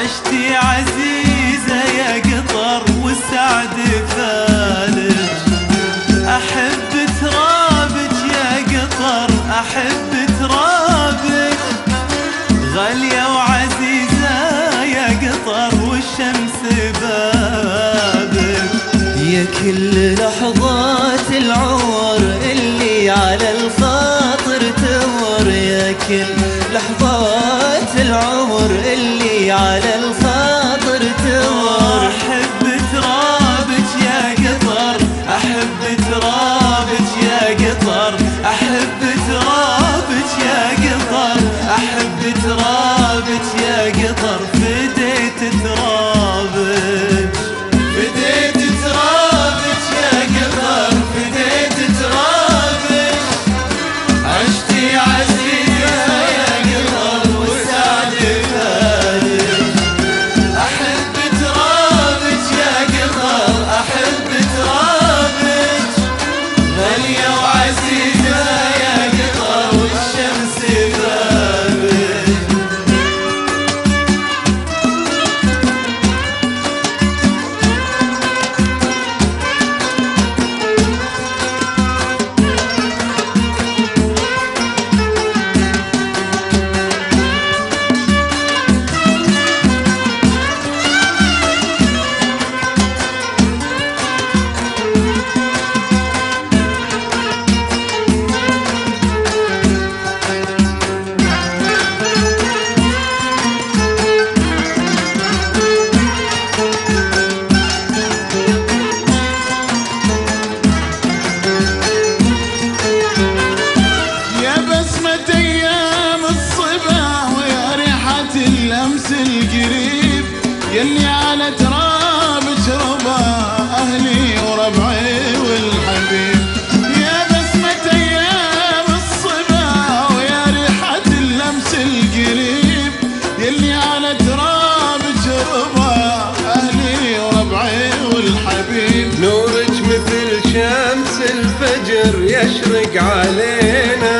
عشتي عزيزة يا قطر والسعد فالج. أحب ترابك يا قطر أحب ترابك، غالية وعزيزة يا قطر والشمس بابك. يا كل لحظات العمر اللي على الخاطر تمر، يا كل لحظات العمر اللي على الخاطر تمر. أحب ترابك يا قطر أحب ترابك يا قطر أحب ترابك يا قطر أحب ترابك يا قطر. فديت ترابك فديت ترابك يا قطر فديت ترابك. عشتي عزيزة يا قطر والسعد فالج. أحب ترابك يا قطر أحب ترابك، غالية وعزيزة يا قطر والشمس بابك. القريب يلي على ترابك ربا أهلي وربعي والحبيب. يا بسمة أيام الصبا ويا ريحة اللمس القريب يلي على ترابك ربا أهلي وربعي والحبيب. نورك مثل شمس الفجر يشرق علينا،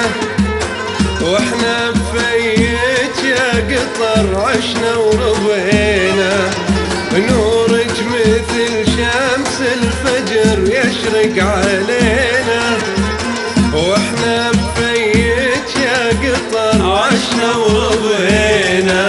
واحنا بفيك يا قطر عشنا ورضينا. نورك مثل شمس الفجر يشرق علينا، واحنا بفيك يا قطر عشنا ورضينا.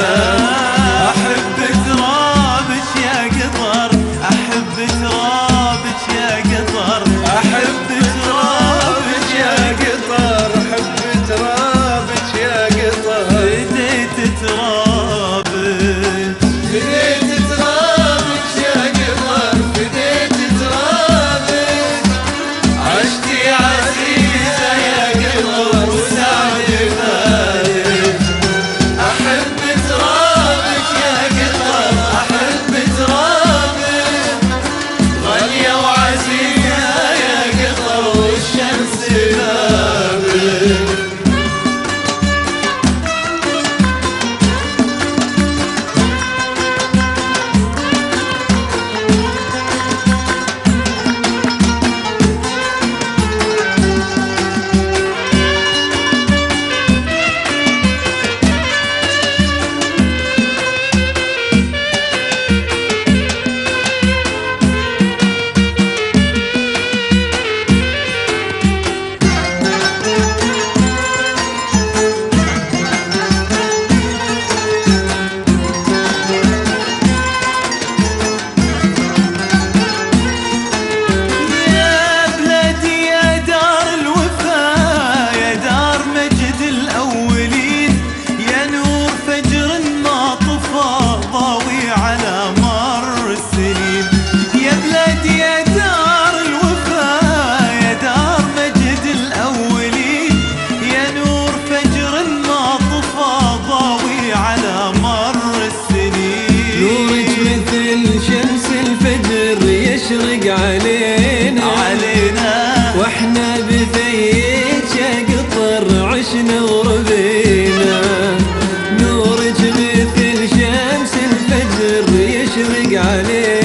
أحب ترابك يا قطر أحب ترابك يا قطر أحب ترابك يا قطر أحب ترابك يا قطر. فديت ترابك فديت ترابك يا قطر فديت ترابك. عشتي عزيزة يا قطر والسعد فالج. أحب ترابك يا قطر أحب ترابك، غالية وعزيزة يا قطر والشمس بابك. يشرق علينا واحنا بثيج يا قطر عشنا ورضينا. نورك مثل شمس الفجر يشرق علينا.